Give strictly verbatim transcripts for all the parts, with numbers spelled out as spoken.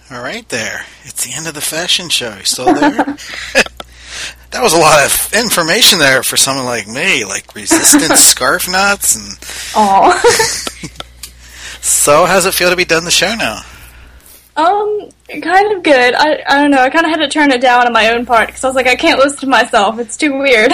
All right, there. It's the end of the fashion show. You still there? That was a lot of information there for someone like me, like resistance scarf knots and. Aw. So, how's it feel to be done the show now? Um, kind of good. I I don't know. I kind of had to turn it down on my own part because I was like, I can't listen to myself. It's too weird.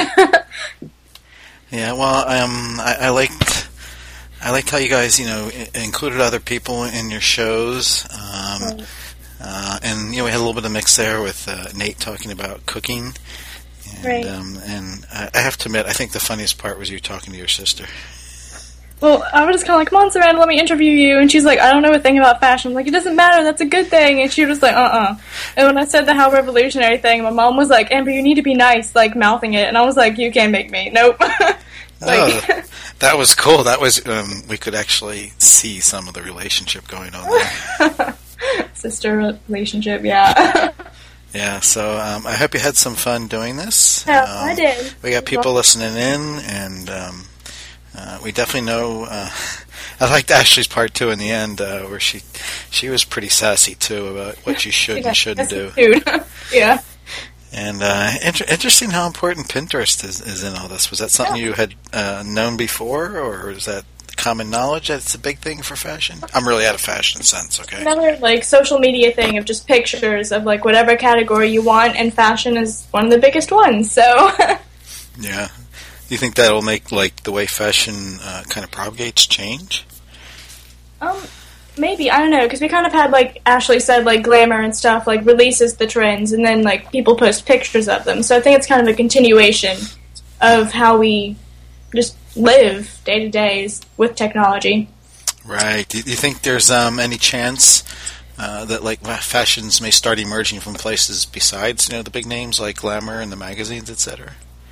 Yeah, well, um, I, I liked. I liked how you guys, you know, I- included other people in your shows. Um, uh, and, you know, we had a little bit of mix there with uh, Nate talking about cooking. And, Right. um, and I, I have to admit, I think the funniest part was you talking to your sister. Well, I was just kind of like, come on, Savannah, let me interview you. And she's like, I don't know a thing about fashion. I'm like, it doesn't matter, that's a good thing. And she was like, uh-uh. And when I said the how revolutionary thing, my mom was like, Amber, you need to be nice, like, mouthing it. And I was like, you can't make me. Nope. like, Oh, that was cool. That was, um, we could actually see some of the relationship going on there. sister relationship, yeah. Yeah, so um, I hope you had some fun doing this. Yeah, um, I did. We got people listening in, and um, uh, we definitely know. Uh, I liked Ashley's part too in the end, uh, where she she was pretty sassy too about what you should Yeah, and shouldn't do. dude. yeah. And uh, inter- interesting how important Pinterest is, is in all this. Was that something Yeah. you had uh, known before, or is that common knowledge that it's a big thing for fashion? I'm really out of fashion sense, okay? Another, like, social media thing of just pictures of, like, whatever category you want, and fashion is one of the biggest ones, so... Yeah. Do you think that'll make, like, the way fashion uh, kind of propagates change? um, maybe, I don't know, because we kind of had, like Ashley said, like, glamour and stuff, like, releases the trends, and then, like, people post pictures of them, so I think it's kind of a continuation of how we just live day-to-day with technology. Right. Do you think there's um, any chance uh, that like fashions may start emerging from places besides, you know, the big names like Glamour and the magazines, et cetera?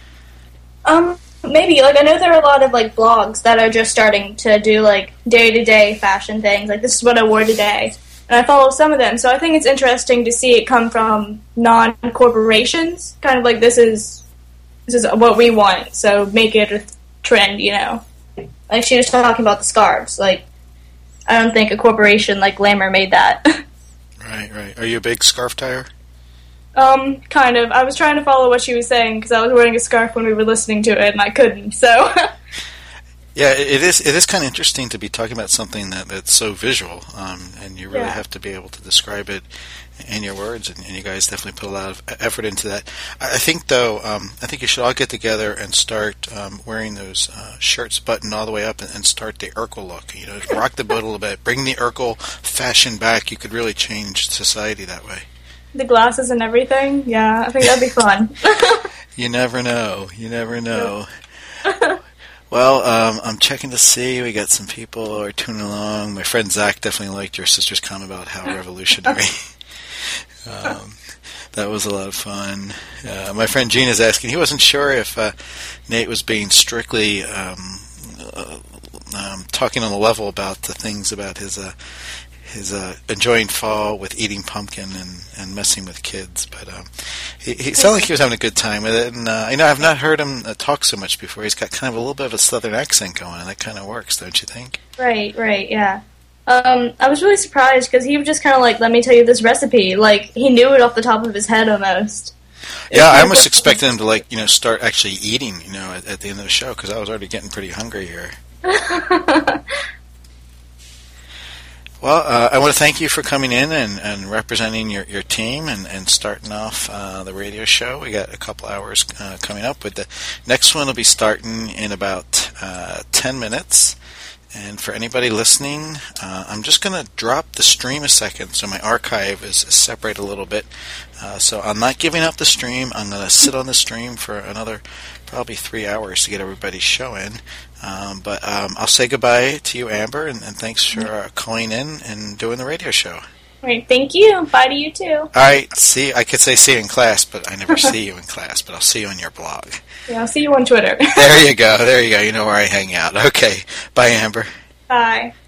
Um, maybe. Like, I know there are a lot of, like, blogs that are just starting to do, like, day-to-day fashion things. Like, this is what I wore today. And I follow some of them. So I think it's interesting to see it come from non-corporations. Kind of like, this is this is what we want, so make it a trend, you know? Like, she was talking about the scarves. Like, I don't think a corporation like Glamour made that. Right, right. Are you a big scarf tire? Um, kind of. I was trying to follow what she was saying because I was wearing a scarf when we were listening to it, and I couldn't, so... Yeah, it it is. It is kind of interesting to be talking about something that, that's so visual, um, and you really Yeah. have to be able to describe it in your words. And, and you guys definitely put a lot of effort into that. I, I think, though, um, I think you should all get together and start um, wearing those uh, shirts buttoned all the way up, and, and start the Urkel look. You know, rock the boat a little bit, bring the Urkel fashion back. You could really change society that way. The glasses and everything? Yeah, I think that'd be fun. You never know. You never know. Well, um, I'm checking to see. We got some people who are tuning along. My friend Zach definitely liked your sister's comment about how revolutionary. um, that was a lot of fun. Uh, my friend Gene is asking. He wasn't sure if uh, Nate was being strictly um, uh, um, talking on the level about the things about his uh, his uh, enjoying fall with eating pumpkin and, and messing with kids, but um, he, he sounded like he was having a good time with it. And uh, you know, I've not heard him uh, talk so much before. He's got kind of a little bit of a southern accent going, and that kind of works, don't you think? Right, right, yeah. Um, I was really surprised because he was just kind of like, let me tell you this recipe. Like, he knew it off the top of his head almost. Yeah, I almost expected him to, like, you know, start actually eating, you know, at, at the end of the show, because I was already getting pretty hungry here. Well, uh, I want to thank you for coming in and, and representing your, your team and, and starting off uh, the radio show. We got a couple hours uh, coming up. With the next one will be starting in about uh, ten minutes. And for anybody listening, uh, I'm just going to drop the stream a second so my archive is separated a little bit. Uh, so I'm not giving up the stream. I'm going to sit on the stream for another probably three hours to get everybody's show in. Um, but um, I'll say goodbye to you, Amber, and, and thanks for uh, calling in and doing the radio show. Right, thank you. Bye to you, too. All right, see, I could say see you in class, but I never see you in class, but I'll see you on your blog. Yeah, I'll see you on Twitter. There you go, there you go. You know where I hang out. Okay, bye, Amber. Bye.